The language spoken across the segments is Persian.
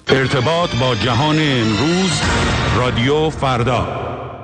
ارتباط با جهان امروز، رادیو فردا.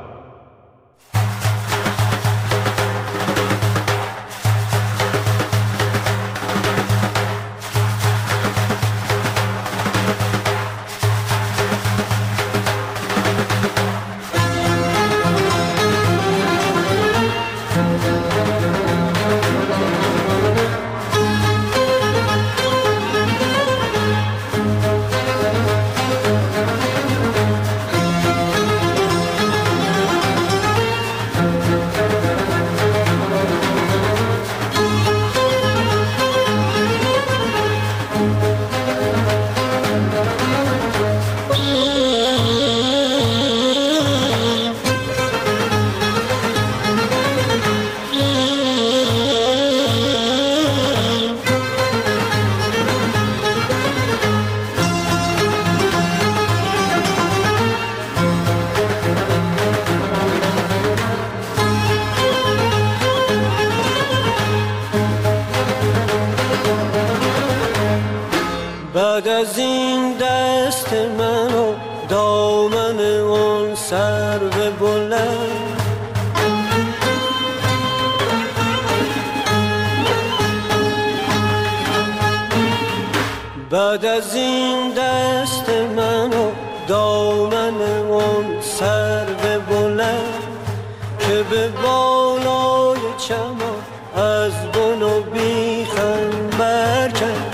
بعد از این دست من و دامن اون سرو بلند، بعد از این دست من و دامن اون سرو بلند که به بالای چمان از بن و بیخم برکند،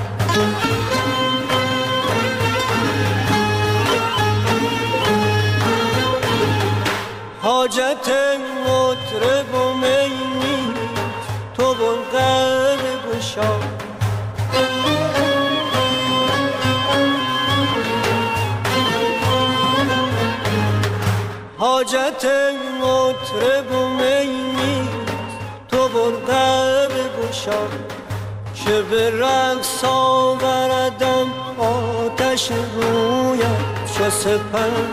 حاجت مطرب و می نیست، تو بلغر گشا. حاجت مطرب و می نیست، تو بلغر گشا. که به رقص آوردم آتش رویم چه سپند،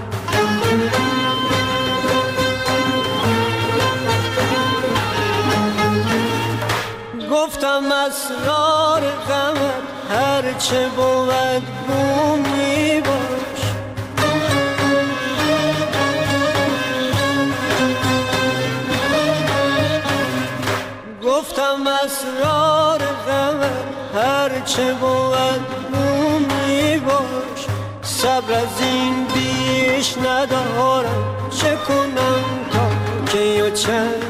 گفتم اسرار غمت هرچه بود گو می باش. گفتم اسرار غمت هرچه بود گو می باش. صبر از این بیش ندارم، چه کنم تا کی و چند.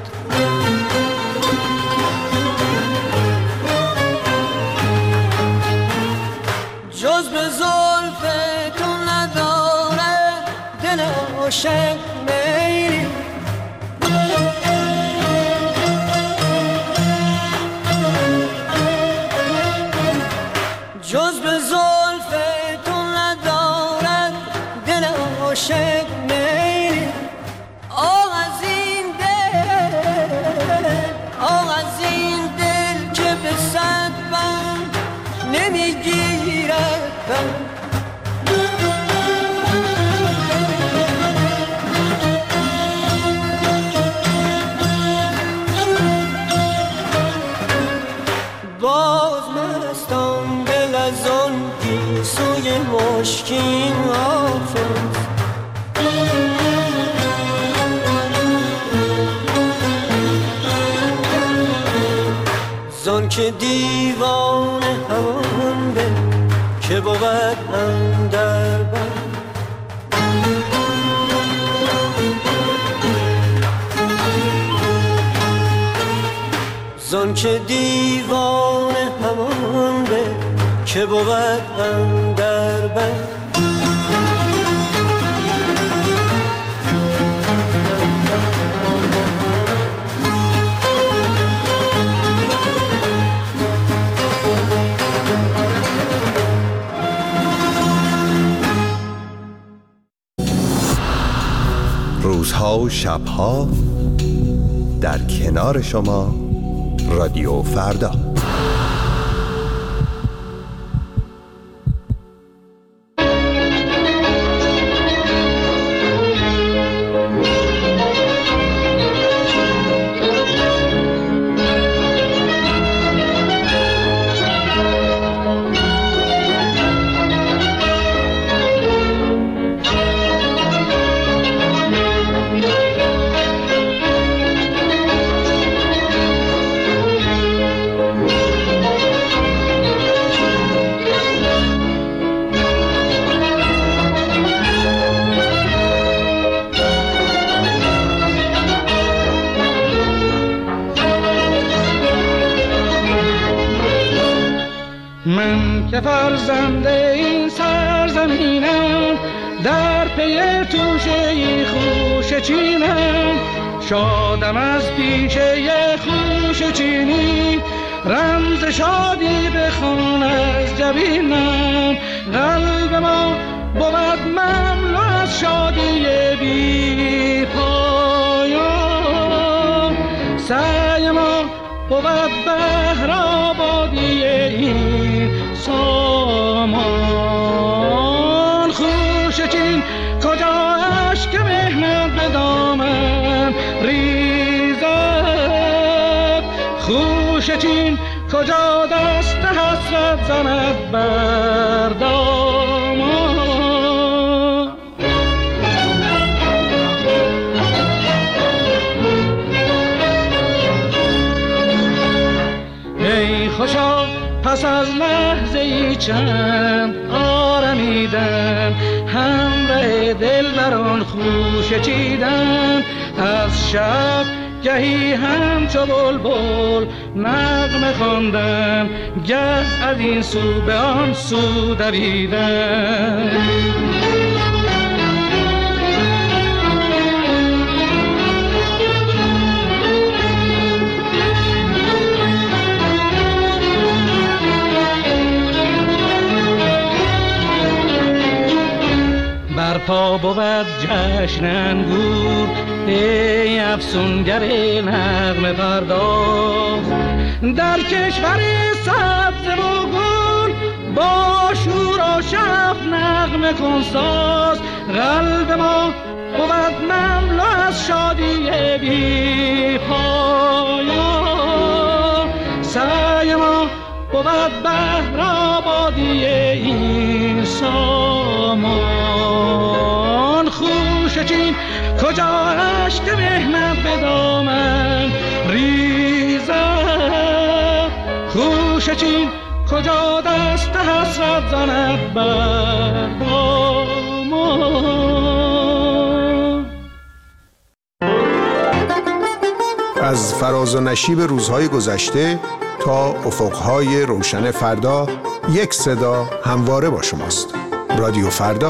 جز به زلف تو نداره دل عاشق میلی، جز به زلف تو نداره دل عاشق میلی. آه از این دل، آه از این دل که به صد بند نمیگیرد. باز مستم دل از آن گیسوی مشکین حافظ، زان که دیوان همان به که بود اندر بند. زان که دیوان همان به که بود اندر بند. روزها و شبها در کنار شما، رادیو فردا. که فرزند این سرزمینم، در پی توشه خوش چینم. شادم از پیشه خوش چینی، رمز شادی بخوان از جبینم. قلب ما بود مملو از شادی بی پایان، سعی ما بود بهر آبادی این سامان. خوش چین کجا اشک مهنت به دامن ریزد، خوش چین کجا دست حسرت زند بر دامان. ای خوشا پس از لحظه چند آرمیدن، همراه دلبران خوش چیدن. از شب گهی همچو بلبل نغمه خواندن، گه از این سو به آن سو دویدن. برپا بود جشن انگور، ای افسونگر نغمه پرداز. در کشور سبز و گل با شور و شف نغمه کن ساز. قلب ما بود مملو از شادی بی پایان، سعی ما بود بهر آبادی این سامان. خوش چین کجا اشک مهنت به دامن ریزد، خوش چین کجا دست حسرت زند بر دامان. از فراز و نشیب روزهای گذشته تا افقهای روشن فردا، یک صدا همواره با شماست. رادیو فردا.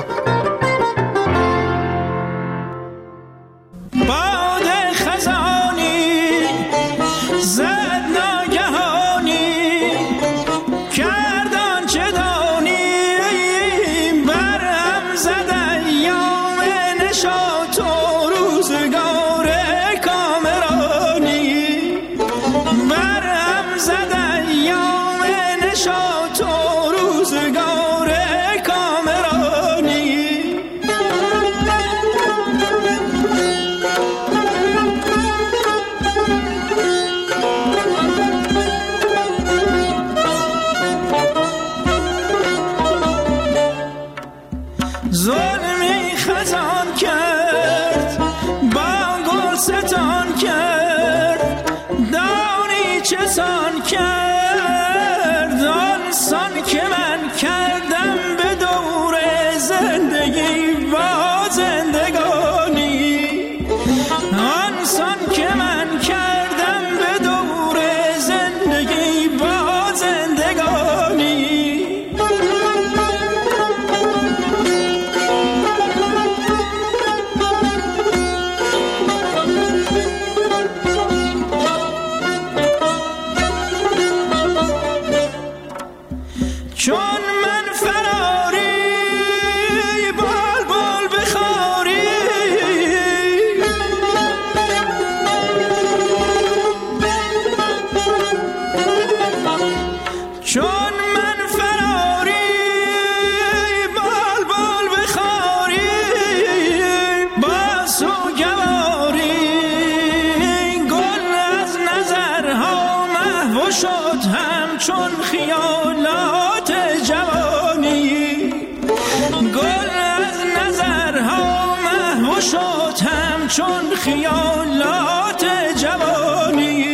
چون خیالات جوانی.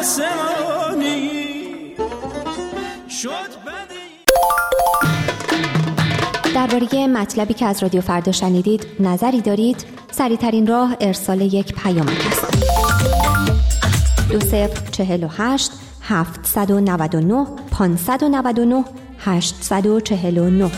آسمانی شد بدی. درباره مطلبی که از رادیو فردا شنیدید نظری دارید؟ سریع‌ترین راه ارسال یک پیامک است. 2048 799 599 849.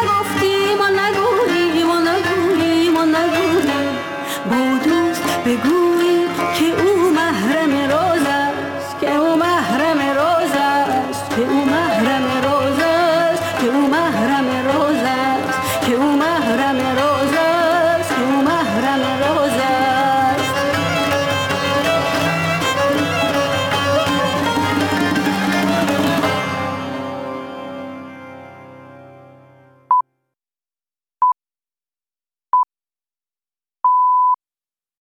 بگو